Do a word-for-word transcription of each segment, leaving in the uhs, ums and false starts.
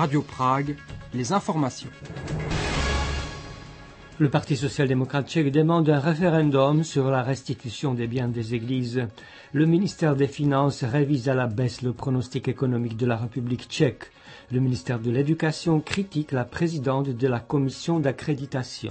Radio Prague, les informations. Le Parti social-démocrate tchèque demande un référendum sur la restitution des biens des églises. Le ministère des Finances révise à la baisse le pronostic économique de la République tchèque. Le ministère de l'Éducation critique la présidente de la commission d'accréditation.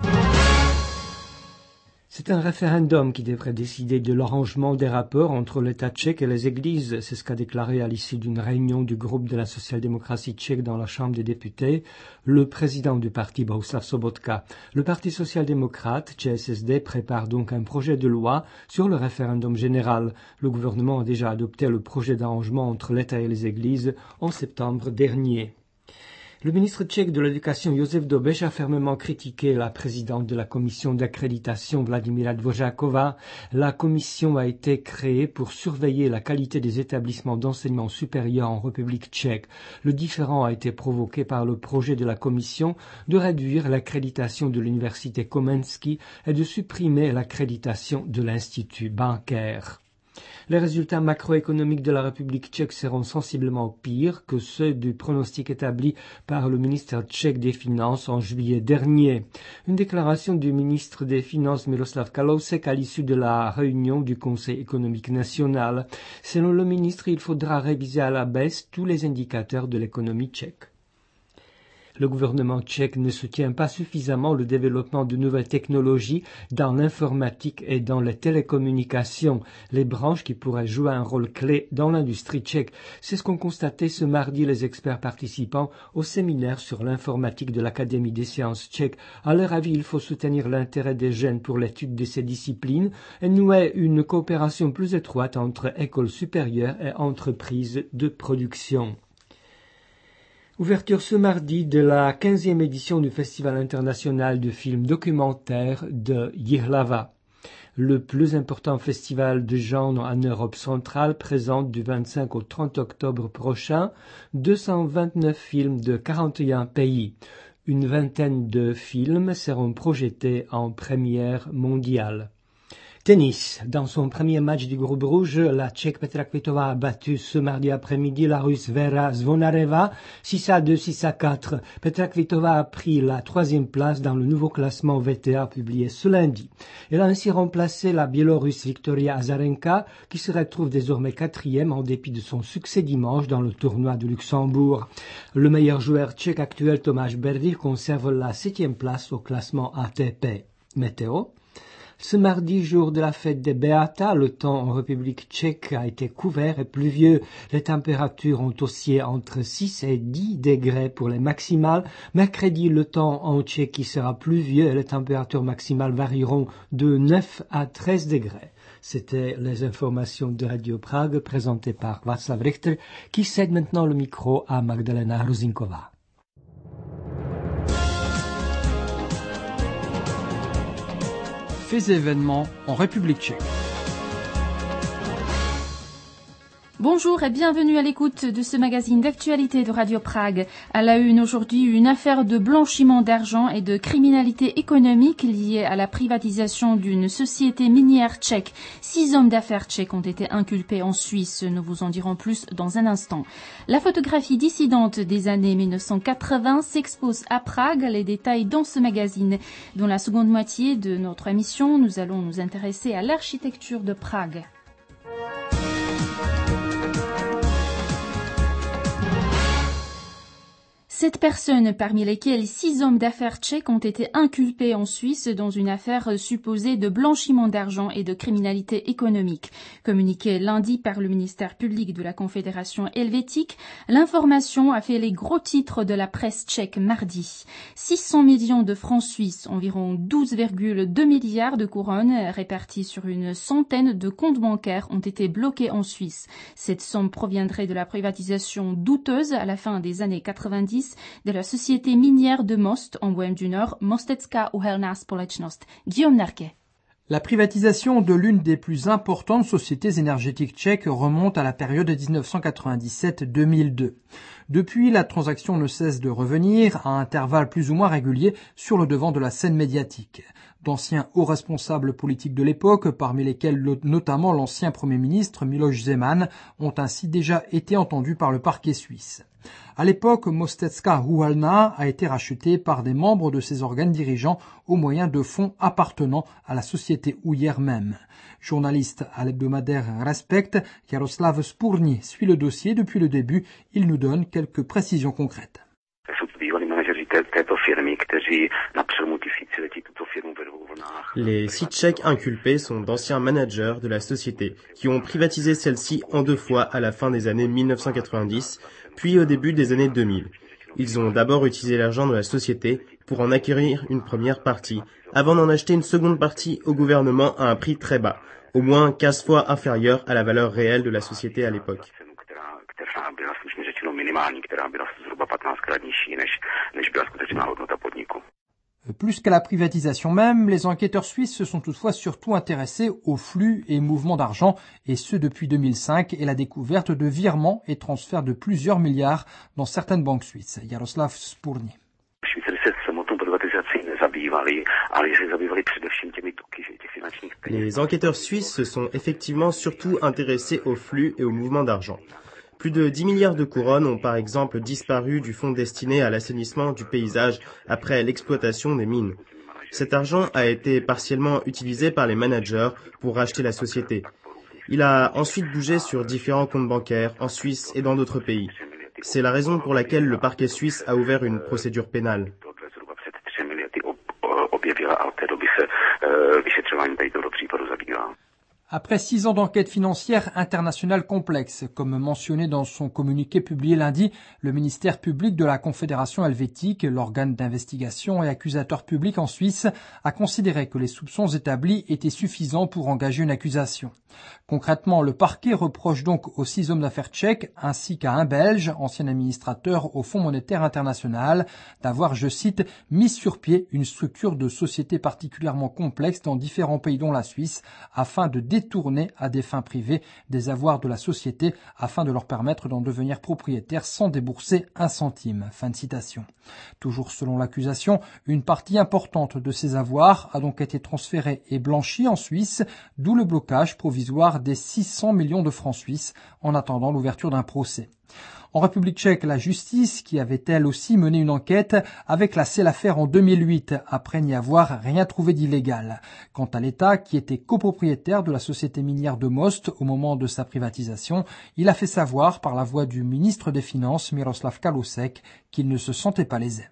C'est un référendum qui devrait décider de l'arrangement des rapports entre l'État tchèque et les églises. C'est ce qu'a déclaré à l'issue d'une réunion du groupe de la social-démocratie tchèque dans la Chambre des députés le président du parti Bohuslav Sobotka. Le Parti social-démocrate, Č S S D, prépare donc un projet de loi sur le référendum général. Le gouvernement a déjà adopté le projet d'arrangement entre l'État et les églises en septembre dernier. Le ministre tchèque de l'Éducation Josef Dobeš a fermement critiqué la présidente de la commission d'accréditation Vladimíra Dvořáková. La commission a été créée pour surveiller la qualité des établissements d'enseignement supérieur en République tchèque. Le différend a été provoqué par le projet de la commission de réduire l'accréditation de l'université Komenský et de supprimer l'accréditation de l'Institut bancaire. Les résultats macroéconomiques de la République tchèque seront sensiblement pires que ceux du pronostic établi par le ministère tchèque des Finances en juillet dernier. Une déclaration du ministre des Finances Miroslav Kalousek à l'issue de la réunion du Conseil économique national. Selon le ministre, il faudra réviser à la baisse tous les indicateurs de l'économie tchèque. Le gouvernement tchèque ne soutient pas suffisamment le développement de nouvelles technologies dans l'informatique et dans les télécommunications, les branches qui pourraient jouer un rôle clé dans l'industrie tchèque. C'est ce qu'ont constaté ce mardi les experts participants au séminaire sur l'informatique de l'Académie des sciences tchèques. À leur avis, il faut soutenir l'intérêt des jeunes pour l'étude de ces disciplines et nouer une coopération plus étroite entre écoles supérieures et entreprises de production. Ouverture ce mardi de la quinzième édition du Festival international de films documentaires de Jihlava. Le plus important festival de genre en Europe centrale présente du vingt-cinq au trente octobre prochain deux cent vingt-neuf films de quarante et un pays. Une vingtaine de films seront projetés en première mondiale. Tennis. Dans son premier match du groupe rouge, la Tchèque Petra Kvitová a battu ce mardi après-midi la Russe Vera Zvonareva six à deux, six à quatre. Petra Kvitová a pris la troisième place dans le nouveau classement V T A publié ce lundi. Elle a ainsi remplacé la Biélorusse Victoria Azarenka qui se retrouve désormais quatrième en dépit de son succès dimanche dans le tournoi de Luxembourg. Le meilleur joueur tchèque actuel Tomáš Berdych conserve la septième place au classement A T P. Météo. Ce mardi, jour de la fête des Beata, le temps en République tchèque a été couvert et pluvieux. Les températures ont oscillé entre six et dix degrés pour les maximales. Mercredi, le temps en Tchéquie sera pluvieux et les températures maximales varieront de neuf à treize degrés. C'était les informations de Radio Prague présentées par Václav Richter qui cède maintenant le micro à Magdalena Hruzinková. Faits et événements en République tchèque. Bonjour et bienvenue à l'écoute de ce magazine d'actualité de Radio Prague. À la une aujourd'hui, une affaire de blanchiment d'argent et de criminalité économique liée à la privatisation d'une société minière tchèque. Six hommes d'affaires tchèques ont été inculpés en Suisse. Nous vous en dirons plus dans un instant. La photographie dissidente des années mille neuf cent quatre-vingts s'expose à Prague. Les détails dans ce magazine. Dans la seconde moitié de notre émission, nous allons nous intéresser à l'architecture de Prague. Sept personnes, parmi lesquelles six hommes d'affaires tchèques, ont été inculpés en Suisse dans une affaire supposée de blanchiment d'argent et de criminalité économique. Communiqué lundi par le ministère public de la Confédération helvétique, l'information a fait les gros titres de la presse tchèque mardi. six cents millions de francs suisses, environ douze virgule deux milliards de couronnes répartis sur une centaine de comptes bancaires ont été bloqués en Suisse. Cette somme proviendrait de la privatisation douteuse à la fin des années quatre-vingt-dix de la société minière de Most en Bohême du Nord, Mostecká uhelná společnost. Guillaume Narquet. La privatisation de l'une des plus importantes sociétés énergétiques tchèques remonte à la période dix-neuf cent quatre-vingt-dix-sept à deux mille deux. Depuis, la transaction ne cesse de revenir à intervalles plus ou moins réguliers sur le devant de la scène médiatique. D'anciens hauts responsables politiques de l'époque, parmi lesquels notamment l'ancien Premier ministre Miloš Zeman, ont ainsi déjà été entendus par le parquet suisse. À l'époque, Mostecká uhelná a été rachetée par des membres de ses organes dirigeants au moyen de fonds appartenant à la société houillère même. Journaliste à l'hebdomadaire Respect, Jaroslav Spurný suit le dossier depuis le début. Il nous donne quelques précisions concrètes. Les six Tchèques inculpés sont d'anciens managers de la société qui ont privatisé celle-ci en deux fois à la fin des années mille neuf cent quatre-vingt-dix, puis au début des années deux mille. Ils ont d'abord utilisé l'argent de la société pour en acquérir une première partie, avant d'en acheter une seconde partie au gouvernement à un prix très bas, au moins quinze fois inférieur à la valeur réelle de la société à l'époque. Plus qu'à la privatisation même, les enquêteurs suisses se sont toutefois surtout intéressés aux flux et mouvements d'argent, et ce depuis deux mille cinq et la découverte de virements et transferts de plusieurs milliards dans certaines banques suisses. Jaroslav Spurný. Les enquêteurs suisses se sont effectivement surtout intéressés aux flux et aux mouvements d'argent. Plus de dix milliards de couronnes ont par exemple disparu du fonds destiné à l'assainissement du paysage après l'exploitation des mines. Cet argent a été partiellement utilisé par les managers pour racheter la société. Il a ensuite bougé sur différents comptes bancaires en Suisse et dans d'autres pays. C'est la raison pour laquelle le parquet suisse a ouvert une procédure pénale. Après six ans d'enquête financière internationale complexe, comme mentionné dans son communiqué publié lundi, le ministère public de la Confédération helvétique, l'organe d'investigation et accusateur public en Suisse, a considéré que les soupçons établis étaient suffisants pour engager une accusation. Concrètement, le parquet reproche donc aux six hommes d'affaires tchèques, ainsi qu'à un Belge, ancien administrateur au Fonds monétaire international, d'avoir, je cite, mis sur pied une structure de société particulièrement complexe dans différents pays dont la Suisse, afin de détourner à des fins privées des avoirs de la société afin de leur permettre d'en devenir propriétaires sans débourser un centime. Fin de citation. Toujours selon l'accusation, une partie importante de ces avoirs a donc été transférée et blanchie en Suisse, d'où le blocage provisoire des six cents millions de francs suisses en attendant l'ouverture d'un procès. En République tchèque, la justice, qui avait elle aussi mené une enquête, avait classé l'affaire en deux mille huit, après n'y avoir rien trouvé d'illégal. Quant à l'État, qui était copropriétaire de la société minière de Most au moment de sa privatisation, il a fait savoir par la voix du ministre des Finances, Miroslav Kalousek, qu'il ne se sentait pas lésé.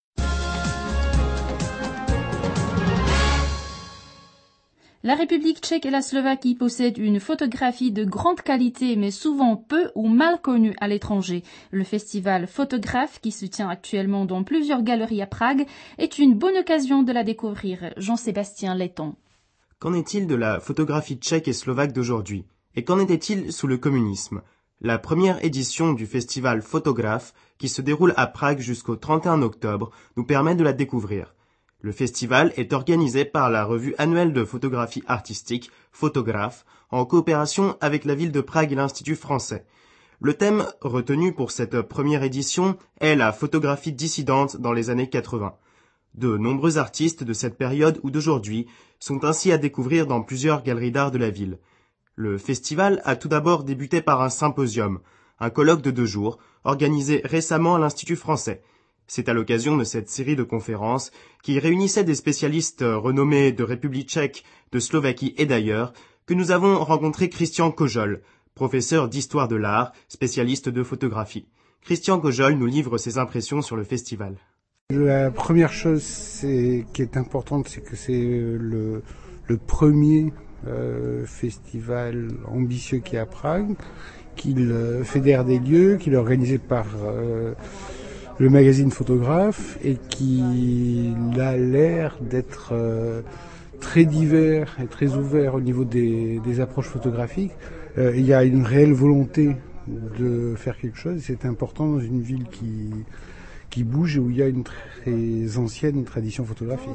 La République tchèque et la Slovaquie possèdent une photographie de grande qualité mais souvent peu ou mal connue à l'étranger. Le festival Photographe, qui se tient actuellement dans plusieurs galeries à Prague, est une bonne occasion de la découvrir. Jean-Sébastien Letton. Qu'en est-il de la photographie tchèque et slovaque d'aujourd'hui? Et qu'en était-il sous le communisme? La première édition du festival Photographe, qui se déroule à Prague jusqu'au trente et un octobre, nous permet de la découvrir. Le festival est organisé par la revue annuelle de photographie artistique, Photographe, en coopération avec la ville de Prague et l'Institut français. Le thème retenu pour cette première édition est la photographie dissidente dans les années quatre-vingts. De nombreux artistes de cette période ou d'aujourd'hui sont ainsi à découvrir dans plusieurs galeries d'art de la ville. Le festival a tout d'abord débuté par un symposium, un colloque de deux jours, organisé récemment à l'Institut français. C'est à l'occasion de cette série de conférences qui réunissait des spécialistes renommés de République tchèque, de Slovaquie et d'ailleurs, que nous avons rencontré Christian Kojol, professeur d'histoire de l'art, spécialiste de photographie. Christian Kojol nous livre ses impressions sur le festival. La première chose c'est, qui est importante, c'est que c'est le, le premier euh, festival ambitieux qui est à Prague, qu'il euh, fédère des lieux, qu'il est organisé par euh, le magazine Photographe et qui a l'air d'être euh, très divers et très ouvert au niveau des, des approches photographiques. Euh, il y a une réelle volonté de faire quelque chose. C'est important dans une ville qui, qui bouge et où il y a une très ancienne tradition photographique.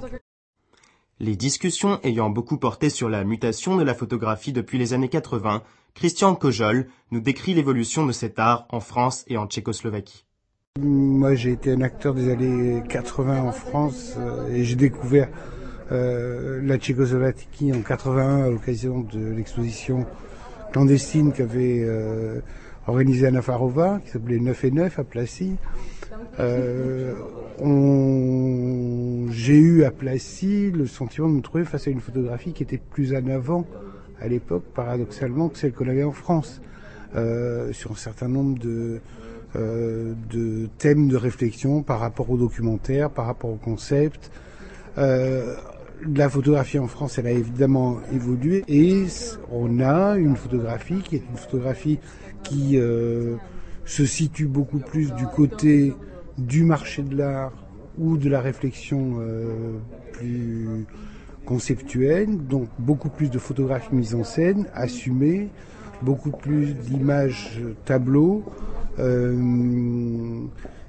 Les discussions ayant beaucoup porté sur la mutation de la photographie depuis les années quatre-vingts, Christian Kojol nous décrit l'évolution de cet art en France et en Tchécoslovaquie. Moi, j'ai été un acteur des années quatre-vingts en France euh, et j'ai découvert euh, la Tchécoslovaquie en quatre-vingt-un à l'occasion de l'exposition clandestine qu'avait euh, organisée Anna Farova, qui s'appelait neuf et neuf à Plassy. Euh, on... J'ai eu à Plassy le sentiment de me trouver face à une photographie qui était plus en avant à l'époque, paradoxalement, que celle qu'on avait en France, euh, sur un certain nombre de, euh, de thèmes de réflexion par rapport au documentaire, par rapport au concept. Euh, la photographie en France, elle a évidemment évolué et on a une photographie qui est une photographie qui euh, se situe beaucoup plus du côté du marché de l'art ou de la réflexion euh, plus conceptuelle, donc beaucoup plus de photographies mises en scène, assumées, beaucoup plus d'images tableaux euh,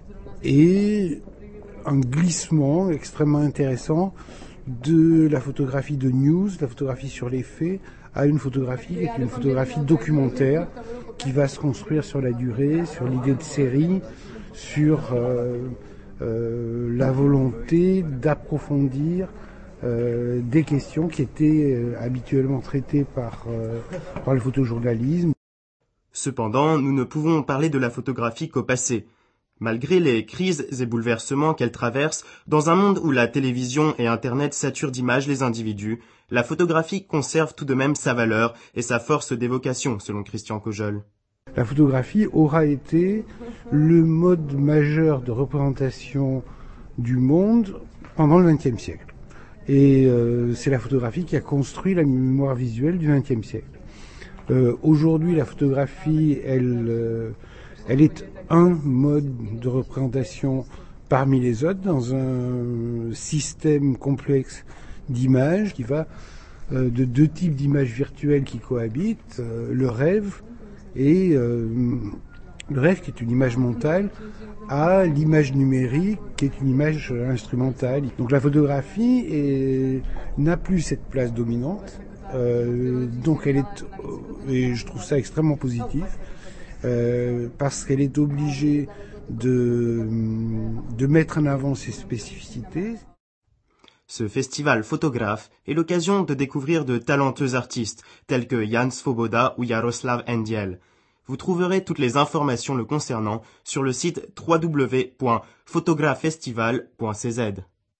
et un glissement extrêmement intéressant de la photographie de news, la photographie sur les faits, à une photographie qui est une photographie documentaire qui va se construire sur la durée, sur l'idée de série, sur euh, euh, la volonté d'approfondir euh, des questions qui étaient euh, habituellement traitées par, euh, par le photojournalisme. Cependant, nous ne pouvons parler de la photographie qu'au passé. Malgré les crises et bouleversements qu'elle traverse, dans un monde où la télévision et Internet saturent d'images les individus, la photographie conserve tout de même sa valeur et sa force d'évocation, selon Christian Cojol. La photographie aura été le mode majeur de représentation du monde pendant le vingtième siècle. Et euh, c'est la photographie qui a construit la mémoire visuelle du vingtième siècle. Euh, aujourd'hui, la photographie, elle... Euh, Elle est un mode de représentation parmi les autres dans un système complexe d'images qui va euh, de deux types d'images virtuelles qui cohabitent, euh, le rêve et euh, le rêve qui est une image mentale à l'image numérique qui est une image instrumentale. Donc la photographie est, n'a plus cette place dominante, euh, donc elle est, et je trouve ça extrêmement positif, Euh, parce qu'elle est obligée de, de mettre en avant ses spécificités. Ce festival photographe est l'occasion de découvrir de talentueux artistes tels que Jan Svoboda ou Jaroslav Endiel. Vous trouverez toutes les informations le concernant sur le site w w w point photografestival point c z.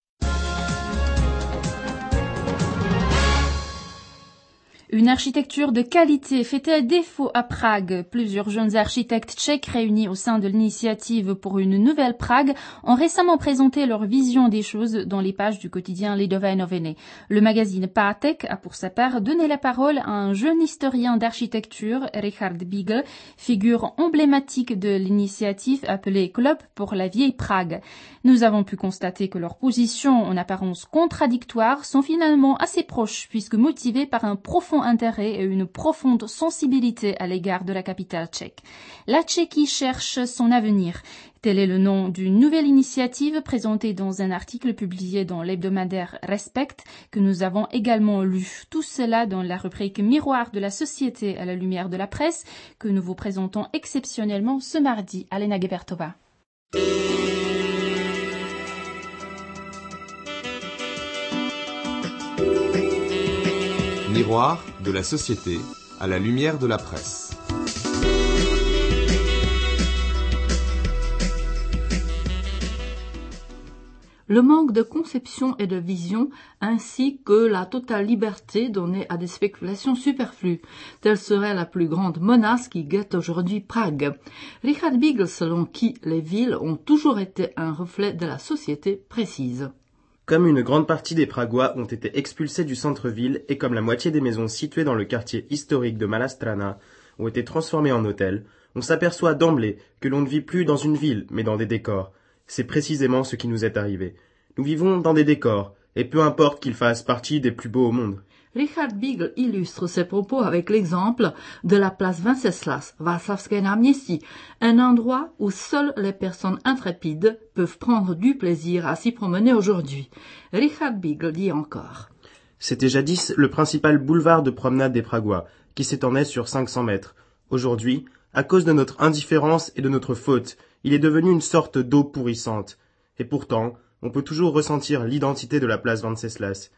Une architecture de qualité fait-elle défaut à Prague? Plusieurs jeunes architectes tchèques réunis au sein de l'initiative pour une nouvelle Prague ont récemment présenté leur vision des choses dans les pages du quotidien Lidové noviny. Le magazine Pátek a pour sa part donné la parole à un jeune historien d'architecture, Richard Biegl, figure emblématique de l'initiative appelée Club pour la vieille Prague. Nous avons pu constater que leurs positions en apparence contradictoires sont finalement assez proches puisque motivées par un profond intérêt et une profonde sensibilité à l'égard de la capitale tchèque. La Tchéquie cherche son avenir. Tel est le nom d'une nouvelle initiative présentée dans un article publié dans l'hebdomadaire Respect que nous avons également lu. Tout cela dans la rubrique Miroir de la société à la lumière de la presse que nous vous présentons exceptionnellement ce mardi. Alena Gebertova. Miroir de la société à la lumière de la presse. Le manque de conception et de vision, ainsi que la totale liberté donnée à des spéculations superflues. Telle serait la plus grande menace qui guette aujourd'hui Prague. Richard Biegl, selon qui les villes ont toujours été un reflet de la société, précise. Comme une grande partie des Pragois ont été expulsés du centre-ville et comme la moitié des maisons situées dans le quartier historique de Malá Strana ont été transformées en hôtels, on s'aperçoit d'emblée que l'on ne vit plus dans une ville, mais dans des décors. C'est précisément ce qui nous est arrivé. Nous vivons dans des décors, et peu importe qu'ils fassent partie des plus beaux au monde. Richard Biegl illustre ses propos avec l'exemple de la place Venceslas, Václavské náměstí, un endroit où seules les personnes intrépides peuvent prendre du plaisir à s'y promener aujourd'hui. Richard Biegl dit encore. C'était jadis le principal boulevard de promenade des Pragois, qui s'étendait sur cinq cents mètres. Aujourd'hui, à cause de notre indifférence et de notre faute, il est devenu une sorte d'eau pourrissante. Et pourtant, on peut toujours ressentir l'identité de la place Venceslas.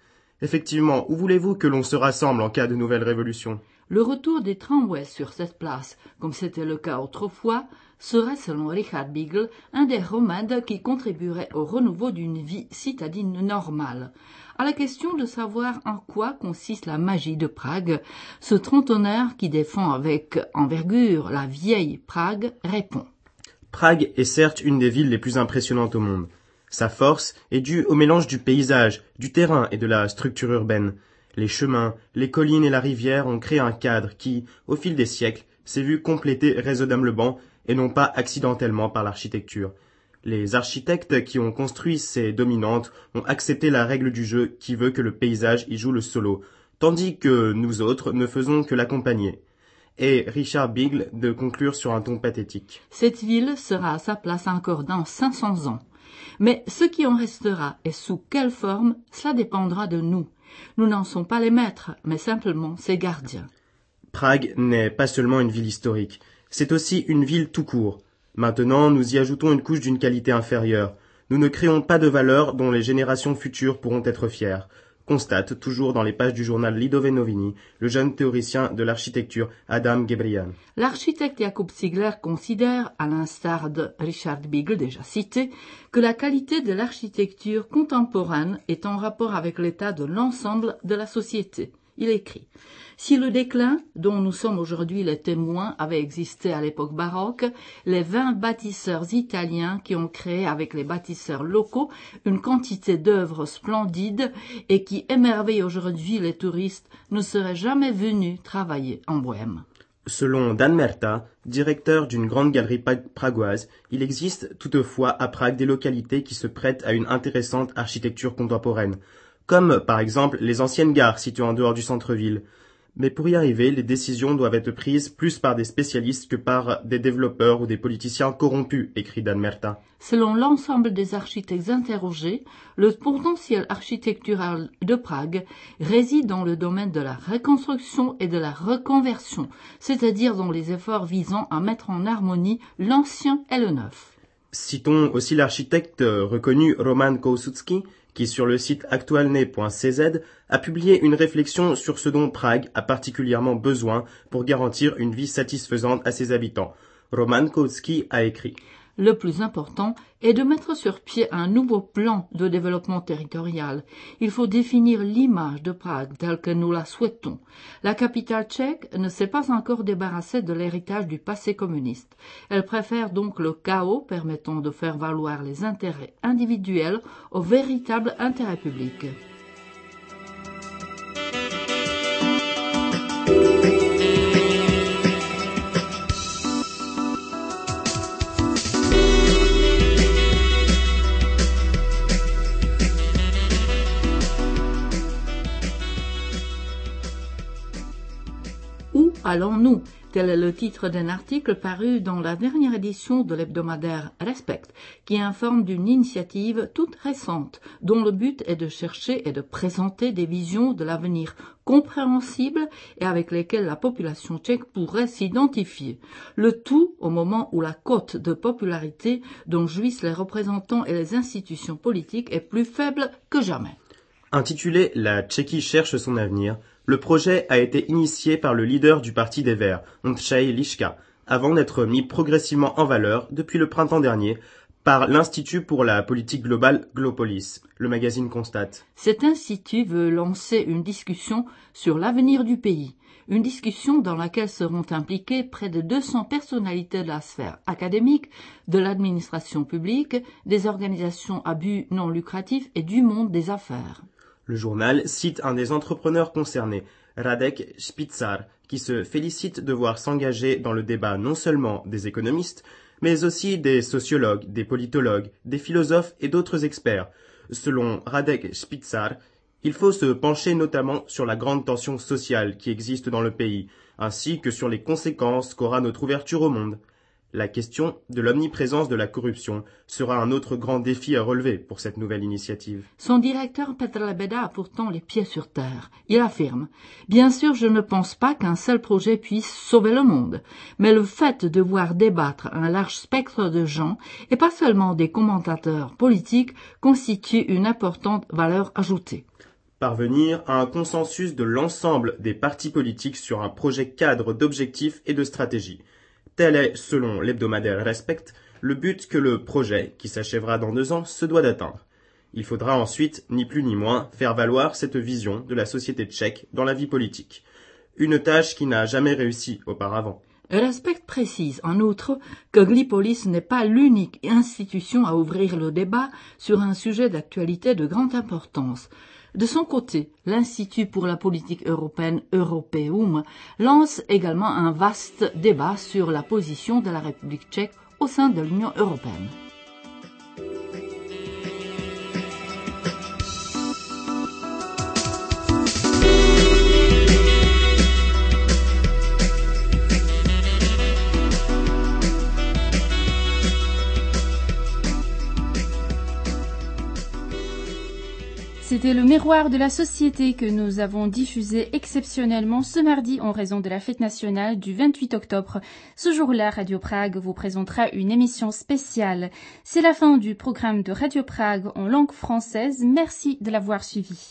Effectivement, où voulez-vous que l'on se rassemble en cas de nouvelle révolution? Le retour des tramways sur cette place, comme c'était le cas autrefois, serait, selon Richard Beagle, un des remèdes qui contribuerait au renouveau d'une vie citadine normale. À la question de savoir en quoi consiste la magie de Prague, ce trentenaire qui défend avec envergure la vieille Prague répond. Prague est certes une des villes les plus impressionnantes au monde. Sa force est due au mélange du paysage, du terrain et de la structure urbaine. Les chemins, les collines et la rivière ont créé un cadre qui, au fil des siècles, s'est vu complété raisonnablement et non pas accidentellement par l'architecture. Les architectes qui ont construit ces dominantes ont accepté la règle du jeu qui veut que le paysage y joue le solo, tandis que nous autres ne faisons que l'accompagner. Et Richard Beagle de conclure sur un ton pathétique. Cette ville sera à sa place encore dans cinq cents ans. Mais ce qui en restera et sous quelle forme, cela dépendra de nous. Nous n'en sommes pas les maîtres, mais simplement ses gardiens. Prague n'est pas seulement une ville historique, c'est aussi une ville tout court. Maintenant, nous y ajoutons une couche d'une qualité inférieure. Nous ne créons pas de valeurs dont les générations futures pourront être fières, constate, toujours dans les pages du journal Lidové Noviny, le jeune théoricien de l'architecture Adam Gebrian. L'architecte Jakub Ziegler considère, à l'instar de Richard Beagle déjà cité, que la qualité de l'architecture contemporaine est en rapport avec l'état de l'ensemble de la société. Il écrit « Si le déclin, dont nous sommes aujourd'hui les témoins, avait existé à l'époque baroque, les vingt bâtisseurs italiens qui ont créé avec les bâtisseurs locaux une quantité d'œuvres splendides et qui émerveillent aujourd'hui les touristes ne seraient jamais venus travailler en Bohême. » Selon Dan Merta, directeur d'une grande galerie pragoise, il existe toutefois à Prague des localités qui se prêtent à une intéressante architecture contemporaine, comme par exemple les anciennes gares situées en dehors du centre-ville. Mais pour y arriver, les décisions doivent être prises plus par des spécialistes que par des développeurs ou des politiciens corrompus, écrit Dan Merta. Selon l'ensemble des architectes interrogés, le potentiel architectural de Prague réside dans le domaine de la reconstruction et de la reconversion, c'est-à-dire dans les efforts visant à mettre en harmonie l'ancien et le neuf. Citons aussi l'architecte reconnu Roman Kołsucki, qui sur le site actualne point c z a publié une réflexion sur ce dont Prague a particulièrement besoin pour garantir une vie satisfaisante à ses habitants. Roman Kołsucki a écrit « Le plus important est de mettre sur pied un nouveau plan de développement territorial. Il faut définir l'image de Prague telle que nous la souhaitons. La capitale tchèque ne s'est pas encore débarrassée de l'héritage du passé communiste. Elle préfère donc le chaos permettant de faire valoir les intérêts individuels au véritable intérêt public. » Allons-nous? Tel est le titre d'un article paru dans la dernière édition de l'hebdomadaire Respect, qui informe d'une initiative toute récente, dont le but est de chercher et de présenter des visions de l'avenir compréhensibles et avec lesquelles la population tchèque pourrait s'identifier. Le tout au moment où la cote de popularité dont jouissent les représentants et les institutions politiques est plus faible que jamais. Intitulé « La Tchéquie cherche son avenir », le projet a été initié par le leader du Parti des Verts, Ondřej Liška, avant d'être mis progressivement en valeur depuis le printemps dernier par l'Institut pour la politique globale Glopolis, le magazine constate. Cet institut veut lancer une discussion sur l'avenir du pays, une discussion dans laquelle seront impliquées près de deux cents personnalités de la sphère académique, de l'administration publique, des organisations à but non lucratif et du monde des affaires. Le journal cite un des entrepreneurs concernés, Radek Špičar, qui se félicite de voir s'engager dans le débat non seulement des économistes, mais aussi des sociologues, des politologues, des philosophes et d'autres experts. Selon Radek Špičar, il faut se pencher notamment sur la grande tension sociale qui existe dans le pays, ainsi que sur les conséquences qu'aura notre ouverture au monde. La question de l'omniprésence de la corruption sera un autre grand défi à relever pour cette nouvelle initiative. Son directeur Petr Lebeda a pourtant les pieds sur terre. Il affirme « Bien sûr, je ne pense pas qu'un seul projet puisse sauver le monde, mais le fait de voir débattre un large spectre de gens, et pas seulement des commentateurs politiques, constitue une importante valeur ajoutée. » parvenir à un consensus de l'ensemble des partis politiques sur un projet cadre d'objectifs et de stratégie. Tel est, selon l'hebdomadaire Respect, le but que le projet, qui s'achèvera dans deux ans, se doit d'atteindre. Il faudra ensuite, ni plus ni moins, faire valoir cette vision de la société tchèque dans la vie politique. Une tâche qui n'a jamais réussi auparavant. Respect précise en outre que Glipolis n'est pas l'unique institution à ouvrir le débat sur un sujet d'actualité de grande importance. De son côté, l'Institut pour la politique européenne Europeum lance également un vaste débat sur la position de la République tchèque au sein de l'Union européenne. C'était le miroir de la société que nous avons diffusé exceptionnellement ce mardi en raison de la fête nationale du vingt-huit octobre. Ce jour-là, Radio Prague vous présentera une émission spéciale. C'est la fin du programme de Radio Prague en langue française. Merci de l'avoir suivi.